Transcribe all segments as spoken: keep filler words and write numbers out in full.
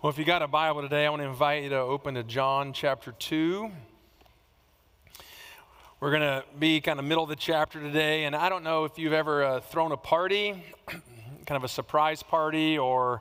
Well, if you got a Bible today, I want to invite you to open to John chapter two. We're going to be kind of middle of the chapter today, and I don't know if you've ever uh, thrown a party, kind of a surprise party, or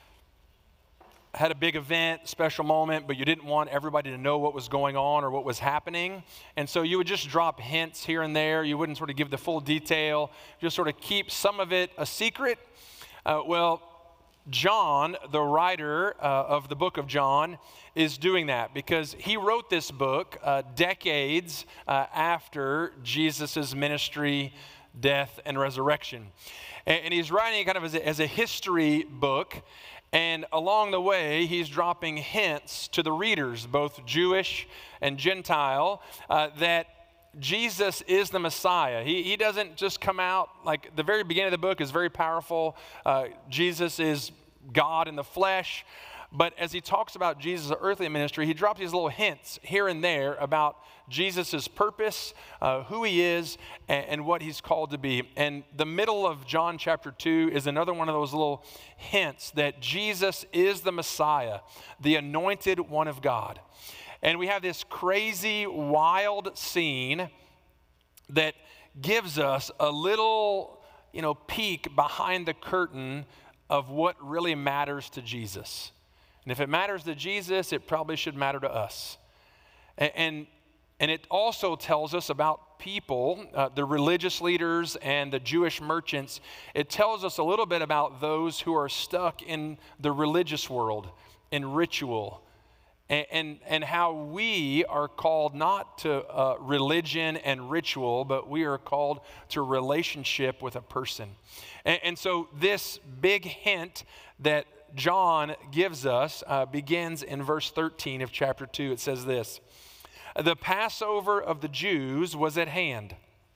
had a big event, special moment, but you didn't want everybody to know what was going on or what was happening. And so you would just drop hints here and there. You wouldn't sort of give the full detail, just sort of keep some of it a secret. Uh, well, John, the writer uh, of the book of John, is doing that because he wrote this book uh, decades uh, after Jesus' ministry, death, and resurrection. And, and he's writing it kind of as a, as a history book. And along the way, he's dropping hints to the readers, both Jewish and Gentile, uh, that Jesus is the Messiah. He, he doesn't just come out, like the very beginning of the book is very powerful. Uh, Jesus is God in the flesh. But as he talks about Jesus' earthly ministry, he drops these little hints here and there about Jesus' purpose, uh, who he is, and, and what he's called to be. And the middle of John chapter two is another one of those little hints that Jesus is the Messiah, the anointed one of God. And we have this crazy, wild scene that gives us a little, you know, peek behind the curtain of what really matters to Jesus. And if it matters to Jesus, it probably should matter to us. And, and, and it also tells us about people, uh, the religious leaders and the Jewish merchants. It tells us a little bit about those who are stuck in the religious world, in ritual, And, and, and how we are called not to uh, religion and ritual, but we are called to relationship with a person. And, and so this big hint that John gives us uh, begins in verse thirteen of chapter two. It says this: "The Passover of the Jews was at hand,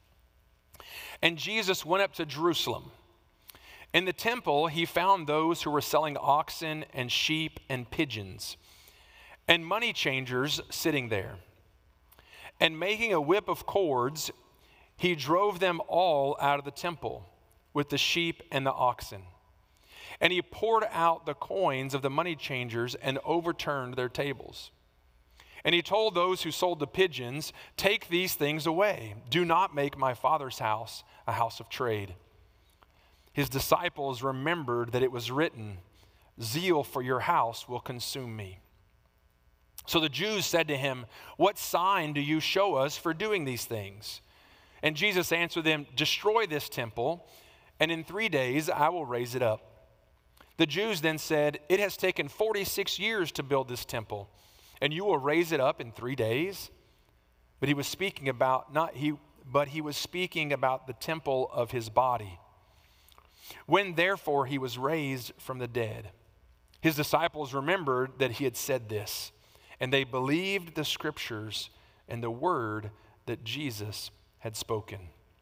and Jesus went up to Jerusalem. In the temple, he found those who were selling oxen and sheep and pigeons, and money changers sitting there. And making a whip of cords, he drove them all out of the temple with the sheep and the oxen. And he poured out the coins of the money changers and overturned their tables. And he told those who sold the pigeons, 'Take these things away. Do not make my Father's house a house of trade.' His disciples remembered that it was written, 'Zeal for your house will consume me.' So the Jews said to him, 'What sign do you show us for doing these things?' And Jesus answered them, 'Destroy this temple, and in three days I will raise it up.' The Jews then said, 'It has taken forty-six years to build this temple, and you will raise it up in three days?' But he was speaking about not he, but he was speaking about the temple of his body. When therefore he was raised from the dead, his disciples remembered that he had said this, and they believed the scriptures and the word that Jesus had spoken."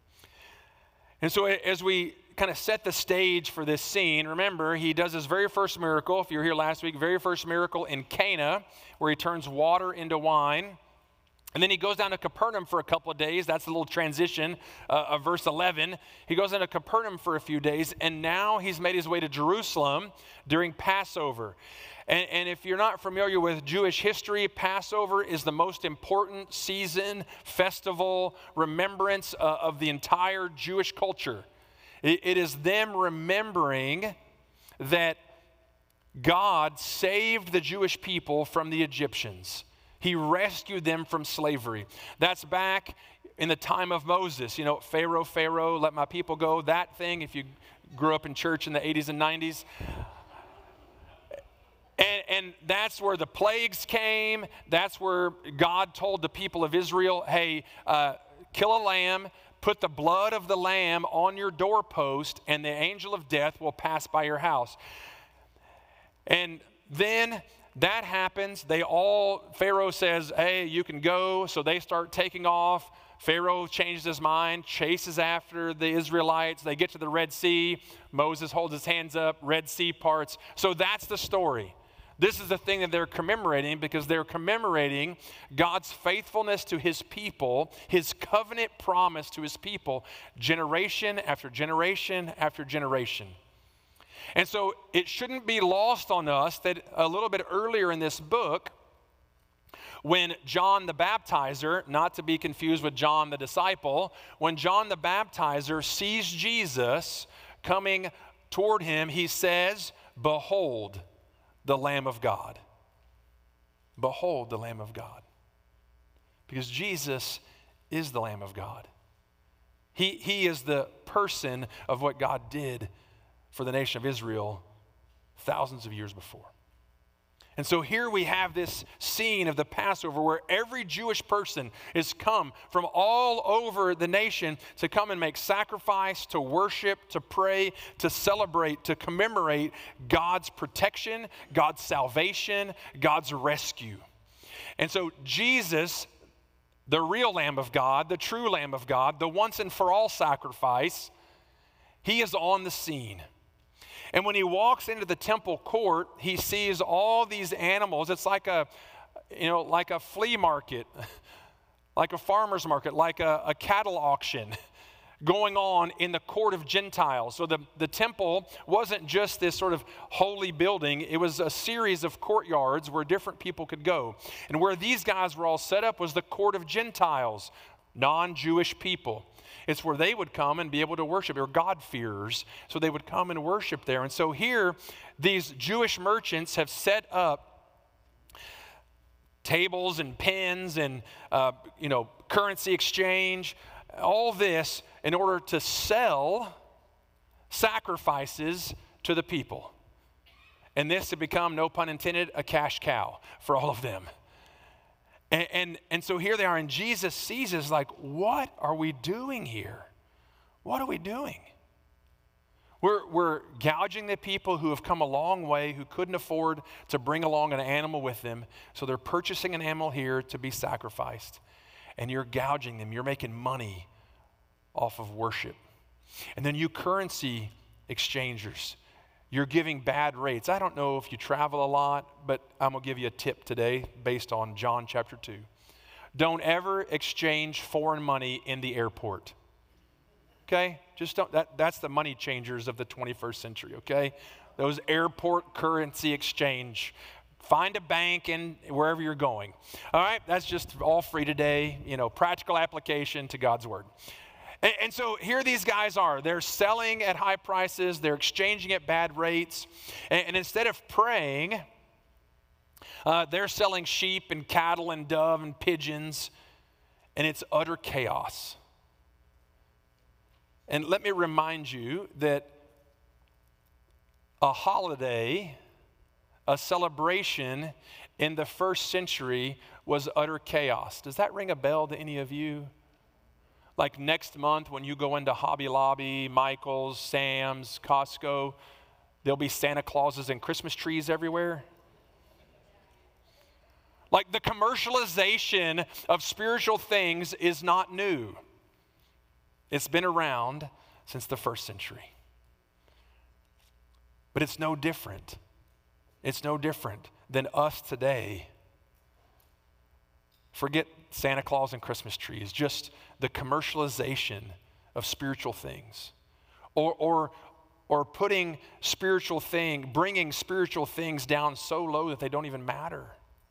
And so as we kind of set the stage for this scene, remember, he does his very first miracle, if you were here last week, very first miracle in Cana, where he turns water into wine. And then he goes down to Capernaum for a couple of days. That's a little transition uh, of verse eleven. He goes into Capernaum for a few days, and now he's made his way to Jerusalem during Passover. And, and if you're not familiar with Jewish history, Passover is the most important season, festival, remembrance uh, of the entire Jewish culture. It, it is them remembering that God saved the Jewish people from the Egyptians. He rescued them from slavery. That's back in the time of Moses. You know, Pharaoh, Pharaoh, let my people go. That thing, if you grew up in church in the eighties and nineties. And, and that's where the plagues came. That's where God told the people of Israel, hey, uh, kill a lamb, put the blood of the lamb on your doorpost, and the angel of death will pass by your house. And then that happens. They all, Pharaoh says, hey, you can go. So they start taking off. Pharaoh changes his mind, chases after the Israelites. They get to the Red Sea. Moses holds his hands up, Red Sea parts. So that's the story. This is the thing that they're commemorating because they're commemorating God's faithfulness to his people, his covenant promise to his people, generation after generation after generation. And so it shouldn't be lost on us that a little bit earlier in this book, when John the Baptizer, not to be confused with John the disciple, when John the Baptizer sees Jesus coming toward him, he says, "Behold the Lamb of God." Behold the Lamb of God. Because Jesus is the Lamb of God. He, he is the person of what God did for the nation of Israel thousands of years before. And so here we have this scene of the Passover where every Jewish person is come from all over the nation to come and make sacrifice, to worship, to pray, to celebrate, to commemorate God's protection, God's salvation, God's rescue. And so Jesus, the real Lamb of God, the true Lamb of God, the once and for all sacrifice, he is on the scene. And when he walks into the temple court, he sees all these animals. It's like a, you know, like a flea market, like a farmer's market, like a, a cattle auction going on in the court of Gentiles. So the, the temple wasn't just this sort of holy building. It was a series of courtyards where different people could go. And where these guys were all set up was the court of Gentiles, non-Jewish people. It's where they would come and be able to worship. They were God-fearers, so they would come and worship there. And so here, these Jewish merchants have set up tables and pens and, uh, you know, currency exchange, all this in order to sell sacrifices to the people. And this had become, no pun intended, a cash cow for all of them. And, and, and so here they are, and Jesus sees us like, what are we doing here? What are we doing? We're, we're gouging the people who have come a long way, who couldn't afford to bring along an animal with them. So they're purchasing an animal here to be sacrificed. And you're gouging them. You're making money off of worship. And then you currency exchangers, you're giving bad rates. I don't know if you travel a lot, but I'm going to give you a tip today based on John chapter two. Don't ever exchange foreign money in the airport. Okay? Just don't, that, that's the money changers of the twenty-first century, okay? Those airport currency exchange. Find a bank in wherever you're going. All right? That's just all free today, you know, practical application to God's word. And, and so here these guys are. They're selling at high prices. They're exchanging at bad rates. And, and instead of praying, uh, they're selling sheep and cattle and dove and pigeons. And it's utter chaos. And let me remind you that a holiday, a celebration in the first century was utter chaos. Does that ring a bell to any of you? Like next month when you go into Hobby Lobby, Michael's, Sam's, Costco, there'll be Santa Clauses and Christmas trees everywhere. Like the commercialization of spiritual things is not new. It's been around since the first century. But it's no different. It's no different than us today. Forget Santa Claus and Christmas trees, just the commercialization of spiritual things. Or, or, or putting spiritual thing, bringing spiritual things down so low that they don't even matter.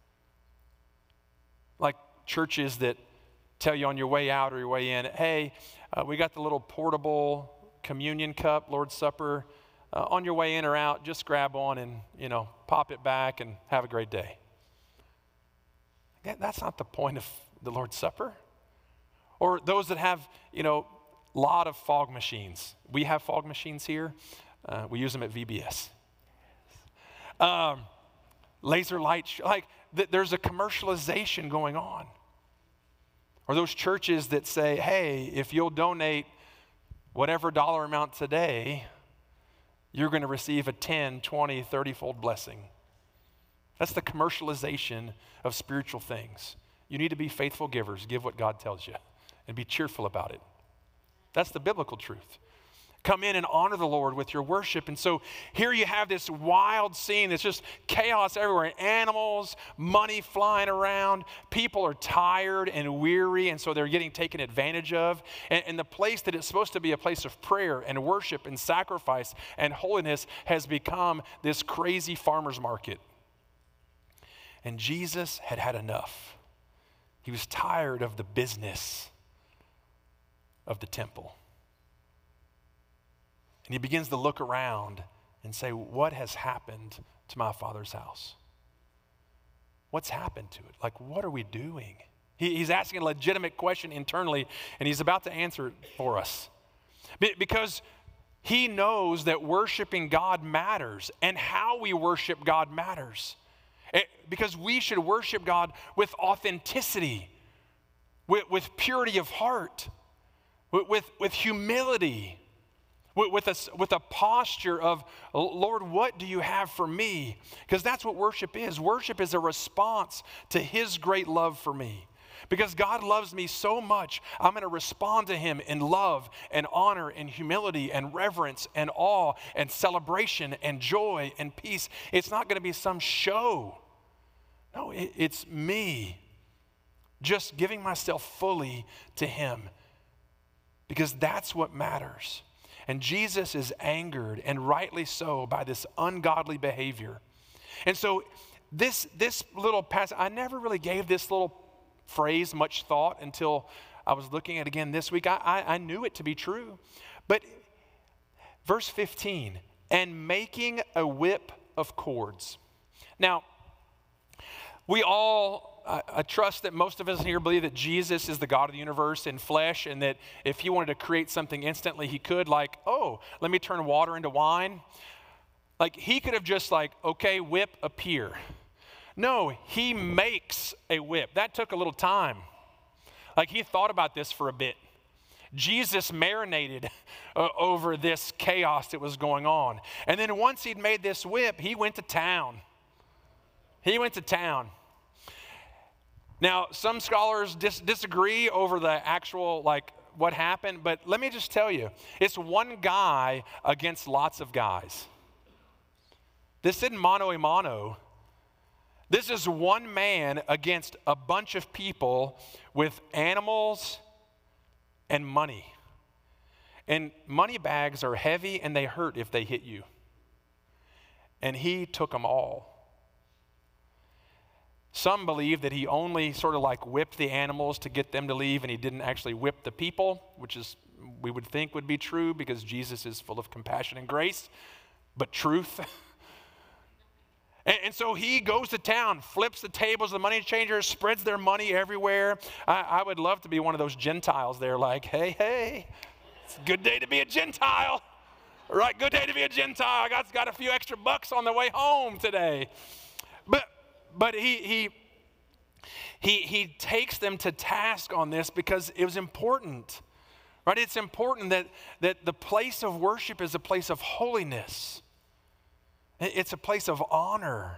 Like churches that tell you on your way out or your way in, hey, uh, we got the little portable communion cup, Lord's Supper. Uh, on your way in or out, just grab one and, you know, pop it back and have a great day. That's not the point of the Lord's Supper. Or those that have, you know, a lot of fog machines. We have fog machines here. Uh, we use them at V B S. Um, laser light, sh- like th- there's a commercialization going on. Or those churches that say, hey, if you'll donate whatever dollar amount today, you're going to receive a ten, twenty, thirty-fold blessing. That's the commercialization of spiritual things. You need to be faithful givers. Give what God tells you and be cheerful about it. That's the biblical truth. come in and honor the Lord with your worship. And so here you have this wild scene. It's just chaos everywhere. Animals, money flying around. People are tired and weary, and so they're getting taken advantage of. And, and the place that is supposed to be a place of prayer and worship and sacrifice and holiness has become this crazy farmer's market. And Jesus had had enough. He was tired of the business of the temple. And he begins to look around and say, what has happened to my Father's house? What's happened to it? Like, what are we doing? He, he's asking a legitimate question internally, and he's about to answer it for us. Be, because he knows that worshiping God matters, and how we worship God matters. It, because we should worship God with authenticity, with, with purity of heart, with, with, with humility, with, with, a, with a posture of, Lord, what do you have for me? Because that's what worship is. Worship is a response to his great love for me. Because God loves me so much, I'm going to respond to him in love and honor and humility and reverence and awe and celebration and joy and peace. It's not going to be some show. No, it, it's me just giving myself fully to him, because that's what matters. And Jesus is angered, and rightly so, by this ungodly behavior. And so this, this little passage, I never really gave this little phrase much thought until I was looking at it again this week. I, I, I knew it to be true. But verse fifteen, and making a whip of cords. Now, we all, I, I trust that most of us here believe that Jesus is the God of the universe in flesh, and that if he wanted to create something instantly, he could, like, oh, let me turn water into wine. Like, he could have just like, okay, whip appear. No, he makes a whip. That took a little time. Like, he thought about this for a bit. Jesus marinated uh, over this chaos that was going on. And then once he'd made this whip, he went to town. He went to town. Now, some scholars dis- disagree over the actual, like, what happened, but let me just tell you, it's one guy against lots of guys. This isn't mano a mano. This is one man against a bunch of people with animals and money. And money bags are heavy and they hurt if they hit you. And he took them all. Some believe that he only sort of like whipped the animals to get them to leave, and he didn't actually whip the people, which is, we would think would be true because Jesus is full of compassion and grace, but truth. And, and so he goes to town, flips the tables, the money changers, spreads their money everywhere. I, I would love to be one of those Gentiles there, like, hey, hey, it's a good day to be a Gentile. All right, good day to be a Gentile. I got, got a few extra bucks on the way home today. But but he he he he takes them to task on this because it was important. Right? It's important that, that the place of worship is a place of holiness. It's a place of honor.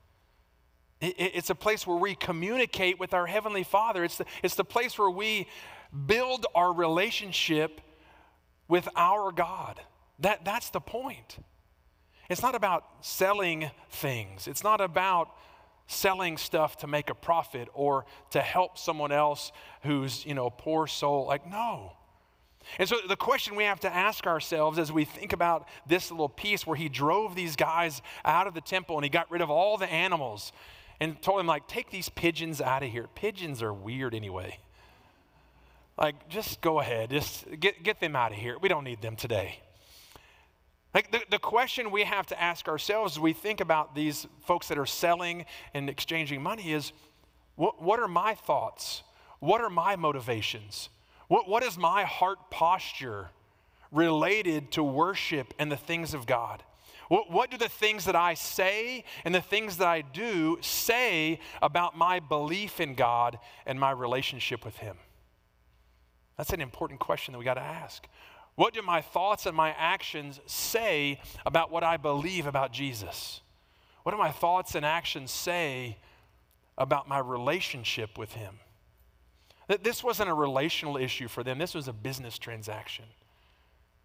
It's a place where we communicate with our Heavenly Father. It's the, it's the place where we build our relationship with our God. That, that's the point. It's not about selling things. It's not about selling stuff to make a profit or to help someone else who's, you know, a poor soul. Like, no. And so the question we have to ask ourselves as we think about this little piece where he drove these guys out of the temple and he got rid of all the animals and told them, like, take these pigeons out of here. Pigeons are weird anyway. Like, just go ahead. Just get, get them out of here. We don't need them today. Like, the, the question we have to ask ourselves as we think about these folks that are selling and exchanging money is, what, what are my thoughts? What are my motivations? What, what is my heart posture related to worship and the things of God? What, what do the things that I say and the things that I do say about my belief in God and my relationship with him? That's an important question that we got to ask. What do my thoughts and my actions say about what I believe about Jesus? What do my thoughts and actions say about my relationship with him? This wasn't a relational issue for them. This was a business transaction.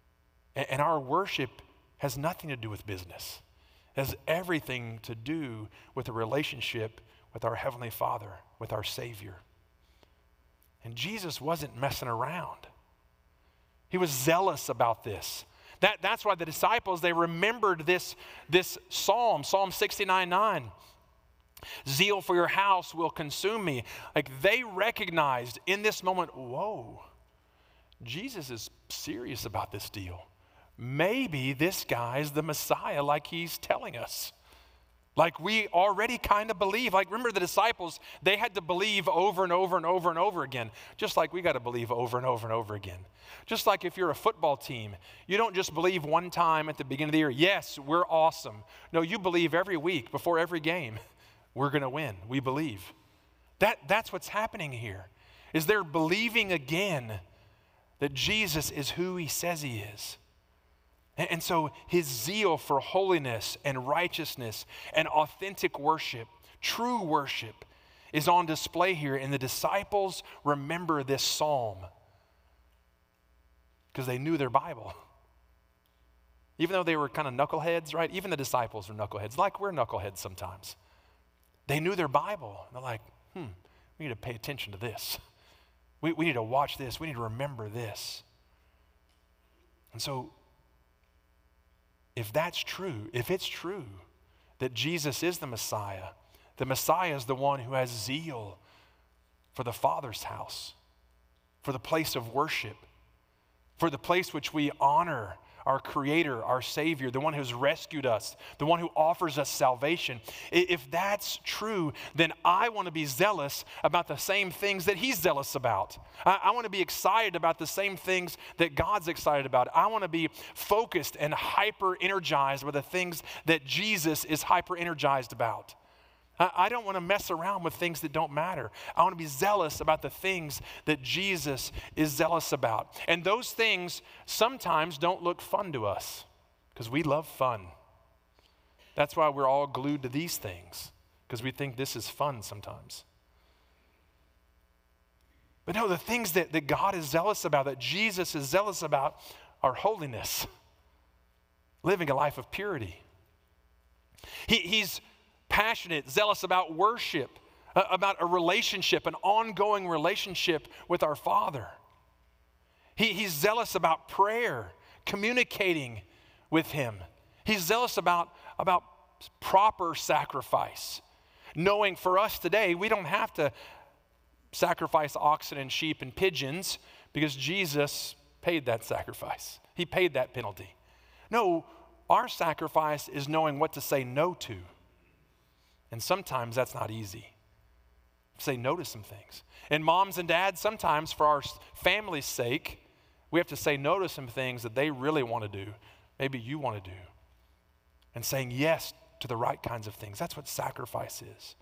And, and our worship has nothing to do with business. It has everything to do with a relationship with our Heavenly Father, with our Savior. And Jesus wasn't messing around. He was zealous about this. That, that's why the disciples, they remembered this, this psalm, Psalm sixty-nine nine. Zeal for your house will consume me. Like they recognized in this moment, whoa, Jesus is serious about this deal. Maybe this guy's the Messiah like he's telling us. Like we already kind of believe. Like remember the disciples, they had to believe over and over and over and over again. Just like we got to believe over and over and over again. Just like if you're a football team, you don't just believe one time at the beginning of the year, yes, we're awesome. No, you believe every week before every game, we're going to win. We believe. That, that's what's happening here, is they're believing again that Jesus is who he says he is. And, and so his zeal for holiness and righteousness and authentic worship, true worship, is on display here. And the disciples remember this psalm because they knew their Bible. Even though they were kind of knuckleheads, right? Even the disciples were knuckleheads, like we're knuckleheads sometimes. They knew their Bible. They're like, hmm, we need to pay attention to this. We, we need to watch this. We need to remember this. And so, if that's true, if it's true that Jesus is the Messiah, the Messiah is the one who has zeal for the Father's house, for the place of worship, for the place which we honor our Creator, our Savior, the one who's rescued us, the one who offers us salvation. If that's true, then I want to be zealous about the same things that he's zealous about. I, I want to be excited about the same things that God's excited about. I want to be focused and hyper-energized with the things that Jesus is hyper-energized about. I don't want to mess around with things that don't matter. I want to be zealous about the things that Jesus is zealous about. And those things sometimes don't look fun to us because we love fun. That's why we're all glued to these things, because we think this is fun sometimes. But no, the things that, that God is zealous about, that Jesus is zealous about, are holiness, living a life of purity. He, he's passionate, zealous about worship, uh, about a relationship, an ongoing relationship with our Father. He, he's zealous about prayer, communicating with him. He's zealous about, about proper sacrifice, knowing for us today we don't have to sacrifice oxen and sheep and pigeons because Jesus paid that sacrifice. He paid that penalty. No, our sacrifice is knowing what to say no to. And sometimes that's not easy. Say no to some things. And moms and dads, sometimes for our family's sake, we have to say no to some things that they really want to do, maybe you want to do. And saying yes to the right kinds of things. That's what sacrifice is.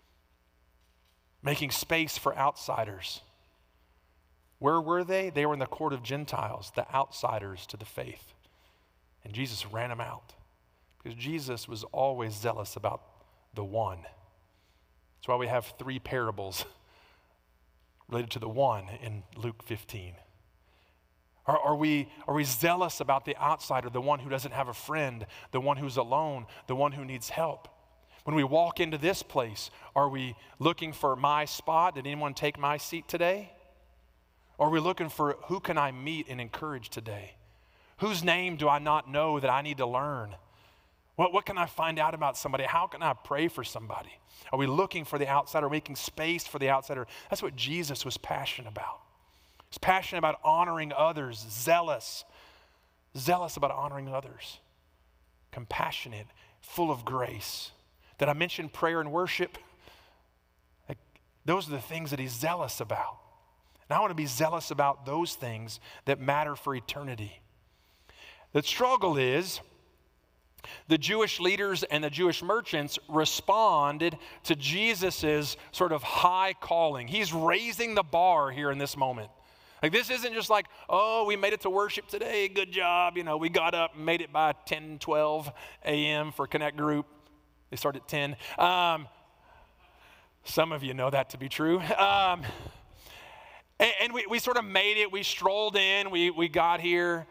Making space for outsiders. Where were they? They were in the court of Gentiles, the outsiders to the faith. And Jesus ran them out. Because Jesus was always zealous about the one. That's why we have three parables related to the one in Luke fifteen. Are, are, we, are we zealous about the outsider, the one who doesn't have a friend, the one who's alone, the one who needs help? When we walk into this place, are we looking for my spot? Did anyone take my seat today? Or are we looking for who can I meet and encourage today? Whose name do I not know that I need to learn? What, what can I find out about somebody? How can I pray for somebody? Are we looking for the outsider, making space for the outsider? That's what Jesus was passionate about. He's passionate about honoring others, zealous, zealous about honoring others, compassionate, full of grace. Did I mention prayer and worship? Like, those are the things that he's zealous about. And I want to be zealous about those things that matter for eternity. The struggle is, the Jewish leaders and the Jewish merchants responded to Jesus's sort of high calling. He's raising the bar here in this moment. Like this isn't just like, oh, we made it to worship today, good job. You know, we got up and made it by ten, twelve a.m. for Connect Group. They start at ten. Um, some of you know that to be true. Um, and and we, we sort of made it. We strolled in. We, we got here.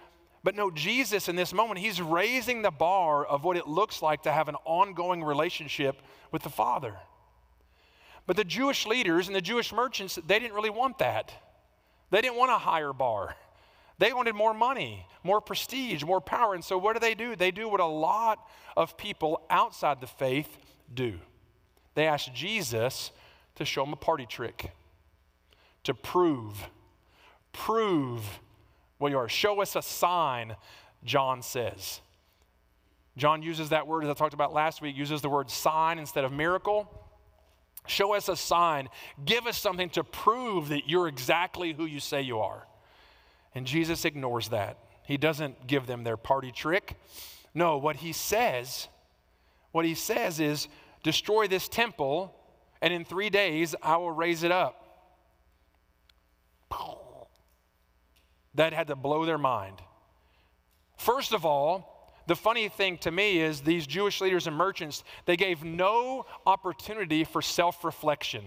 But no, Jesus in this moment, he's raising the bar of what it looks like to have an ongoing relationship with the Father. But the Jewish leaders and the Jewish merchants, they didn't really want that. They didn't want a higher bar. They wanted more money, more prestige, more power. And so what do they do? They do what a lot of people outside the faith do. They ask Jesus to show them a party trick, to prove, prove what you are. Show us a sign, John says. John uses that word, as I talked about last week, uses the word sign instead of miracle. Show us a sign. Give us something to prove that you're exactly who you say you are. And Jesus ignores that. He doesn't give them their party trick. No, what he says, what he says is, destroy this temple, and in three days I will raise it up. That had to blow their mind. First of all, the funny thing to me is these Jewish leaders and merchants, they gave no opportunity for self-reflection.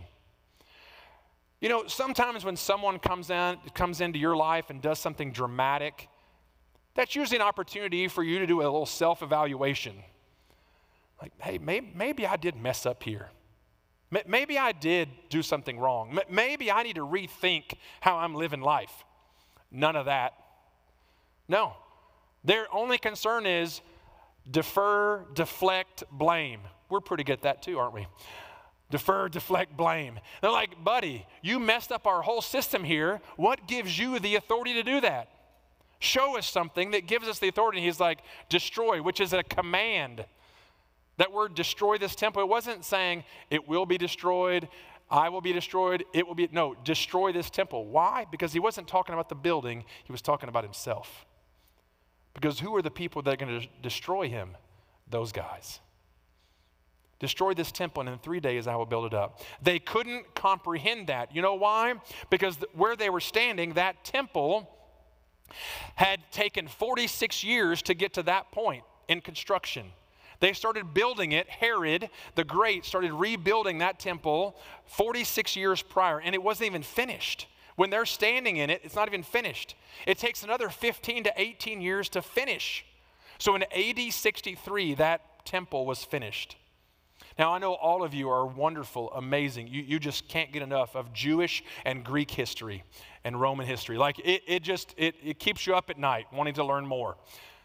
You know, sometimes when someone comes in, comes into your life and does something dramatic, that's usually an opportunity for you to do a little self-evaluation. Like, hey, maybe, maybe I did mess up here. Maybe I did do something wrong. Maybe I need to rethink how I'm living life. None of that. No. Their only concern is defer, deflect, blame. We're pretty good at that too, aren't we? Defer, deflect, blame. They're like, buddy, you messed up our whole system here. What gives you the authority to do that? Show us something that gives us the authority. He's like, destroy, which is a command. That word, destroy this temple, it wasn't saying it will be destroyed, I will be destroyed, it will be, no, destroy this temple. Why? Because he wasn't talking about the building, he was talking about himself. Because who are the people that are going to destroy him? Those guys. Destroy this temple, and in three days I will build it up. They couldn't comprehend that. You know why? Because where they were standing, that temple had taken forty-six years to get to that point in construction. They started building it. Herod the Great started rebuilding that temple forty-six years prior, and it wasn't even finished. When they're standing in it, it's not even finished. It takes another fifteen to eighteen years to finish. So in A D sixty-three, that temple was finished. Now, I know all of you are wonderful, amazing. You, you just can't get enough of Jewish and Greek history and Roman history. Like, it, it just, it, it keeps you up at night wanting to learn more.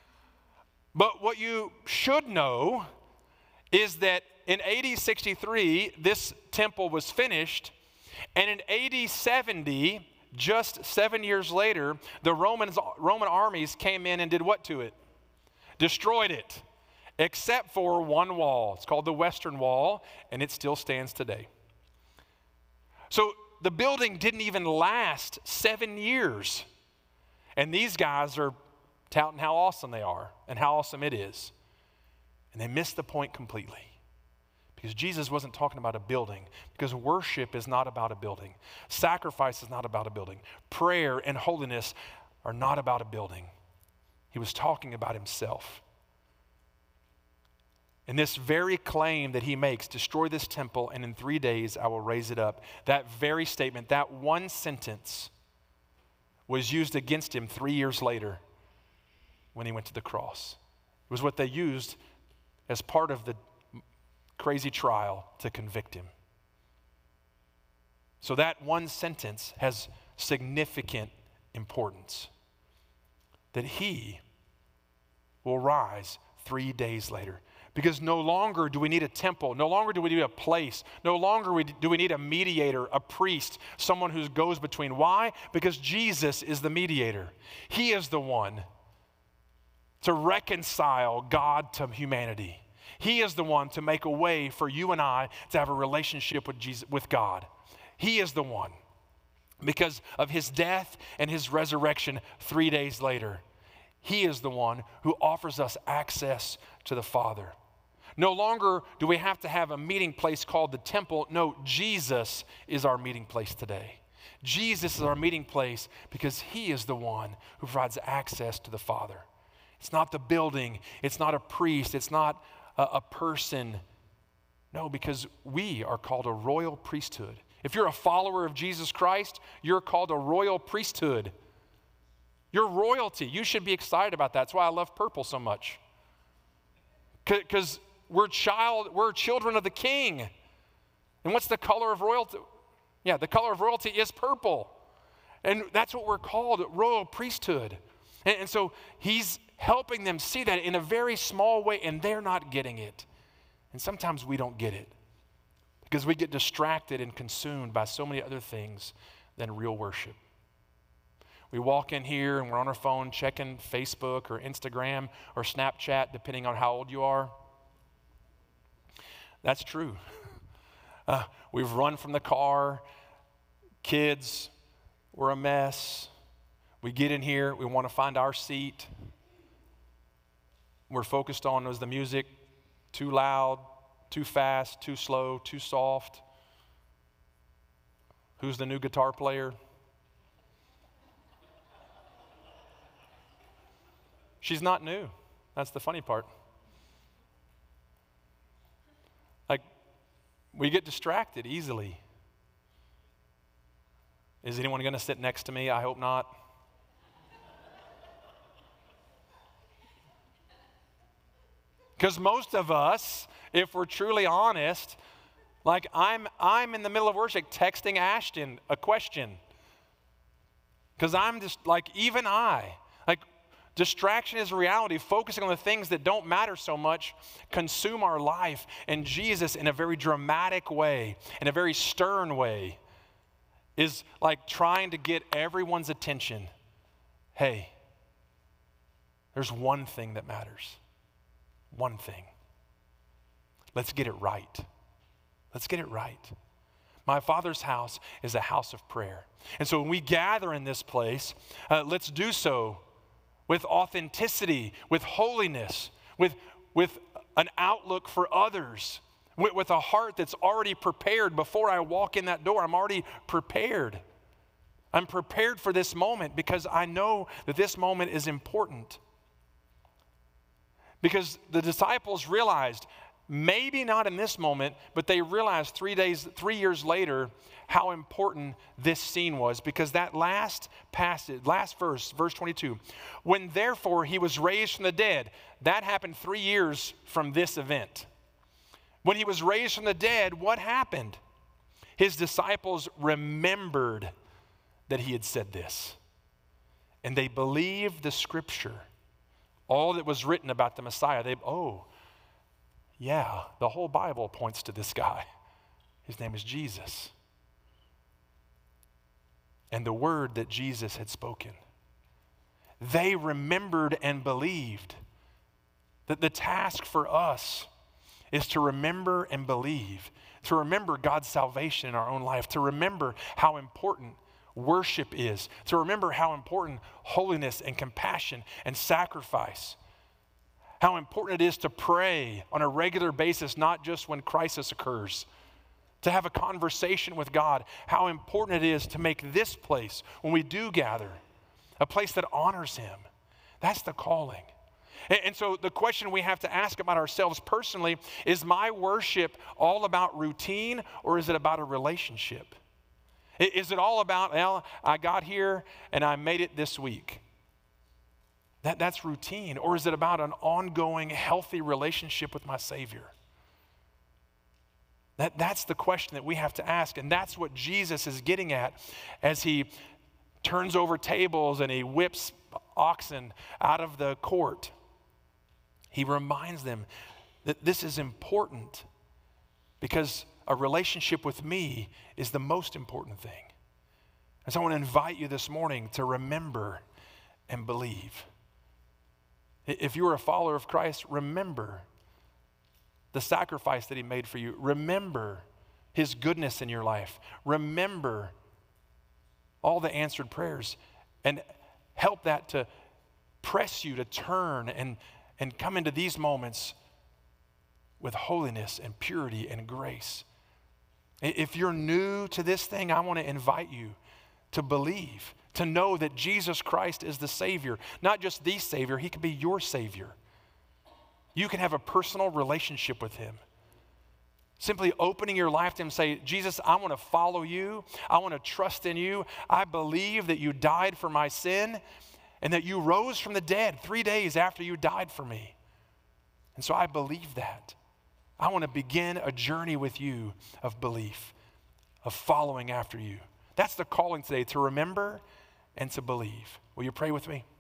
But what you should know is that in A D sixty-three, this temple was finished, and in A D seventy, just seven years later, the Romans, Roman armies came in and did what to it? Destroyed it, except for one wall. It's called the Western Wall, and it still stands today. So the building didn't even last seven years, and these guys are touting how awesome they are and how awesome it is. And they missed the point completely. Because Jesus wasn't talking about a building. Because worship is not about a building. Sacrifice is not about a building. Prayer and holiness are not about a building. He was talking about himself. And this very claim that he makes, destroy this temple and in three days I will raise it up. That very statement, that one sentence was used against him three years later when he went to the cross. It was what they used as part of the crazy trial to convict him. So that one sentence has significant importance. That he will rise three days later. Because no longer do we need a temple, no longer do we need a place, no longer do we need a mediator, a priest, someone who goes between. Why? Because Jesus is the mediator. He is the one to reconcile God to humanity. He is the one to make a way for you and I to have a relationship with Jesus, with God. He is the one. Because of his death and his resurrection three days later, he is the one who offers us access to the Father. No longer do we have to have a meeting place called the temple. No, Jesus is our meeting place today. Jesus is our meeting place because he is the one who provides access to the Father. It's not the building. It's not a priest. It's not a, a person. No, because we are called a royal priesthood. If you're a follower of Jesus Christ, you're called a royal priesthood. You're royalty. You should be excited about that. That's why I love purple so much. Because we're child, we're children of the King. And what's the color of royalty? Yeah, the color of royalty is purple. And that's what we're called, royal priesthood. And, and so he's helping them see that in a very small way, and they're not getting it. And sometimes we don't get it because we get distracted and consumed by so many other things than real worship. We walk in here and we're on our phone checking Facebook or Instagram or Snapchat, depending on how old you are. That's true. Uh, we've run from the car, kids, we're a mess. We get in here, we want to find our seat. We're focused on, is the music too loud, too fast, too slow, too soft? Who's the new guitar player? She's not new. That's the funny part. Like, we get distracted easily. Is anyone going to sit next to me? I hope not. Because most of us, if we're truly honest, like I'm, I'm in the middle of worship texting Ashton a question. Because I'm just like, even I, like distraction is reality. Focusing on the things that don't matter so much consume our life. And Jesus, in a very dramatic way, in a very stern way, is like trying to get everyone's attention. Hey, there's one thing that matters. One thing. Let's get it right. Let's get it right. My Father's house is a house of prayer. And so when we gather in this place, uh, let's do so with authenticity, with holiness, with, with an outlook for others, with, with a heart that's already prepared. Before I walk in that door, I'm already prepared. I'm prepared for this moment because I know that this moment is important. Because the disciples realized, maybe not in this moment, but they realized three days, three years later, how important this scene was. Because that last passage, last verse, verse twenty-two, when therefore he was raised from the dead, that happened three years from this event. When he was raised from the dead, what happened? His disciples remembered that he had said this. And they believed the scripture. All that was written about the Messiah, they, oh, yeah, the whole Bible points to this guy. His name is Jesus. And the word that Jesus had spoken. They remembered and believed. That the task for us is to remember and believe. To remember God's salvation in our own life. To remember how important worship is, to remember how important holiness and compassion and sacrifice, how important it is to pray on a regular basis, not just when crisis occurs, to have a conversation with God, how important it is to make this place, when we do gather, a place that honors Him. That's the calling. And, and so the question we have to ask about ourselves personally is, my worship all about routine, or is it about a relationship? Is it all about, well, I got here and I made it this week? That, that's routine. Or is it about an ongoing, healthy relationship with my Savior? That, that's the question that we have to ask. And that's what Jesus is getting at as he turns over tables and he whips oxen out of the court. He reminds them that this is important because a relationship with me is the most important thing. And so I want to invite you this morning to remember and believe. If you're a follower of Christ, remember the sacrifice that He made for you. Remember His goodness in your life. Remember all the answered prayers, and help that to press you to turn and, and come into these moments with holiness and purity and grace. If you're new to this thing, I want to invite you to believe, to know that Jesus Christ is the Savior. Not just the Savior, He can be your Savior. You can have a personal relationship with Him. Simply opening your life to Him, say, Jesus, I want to follow You. I want to trust in You. I believe that You died for my sin, and that you rose from the dead three days after you died for me. And so I believe that. I want to begin a journey with you of belief, of following after you. That's the calling today, to remember and to believe. Will you pray with me?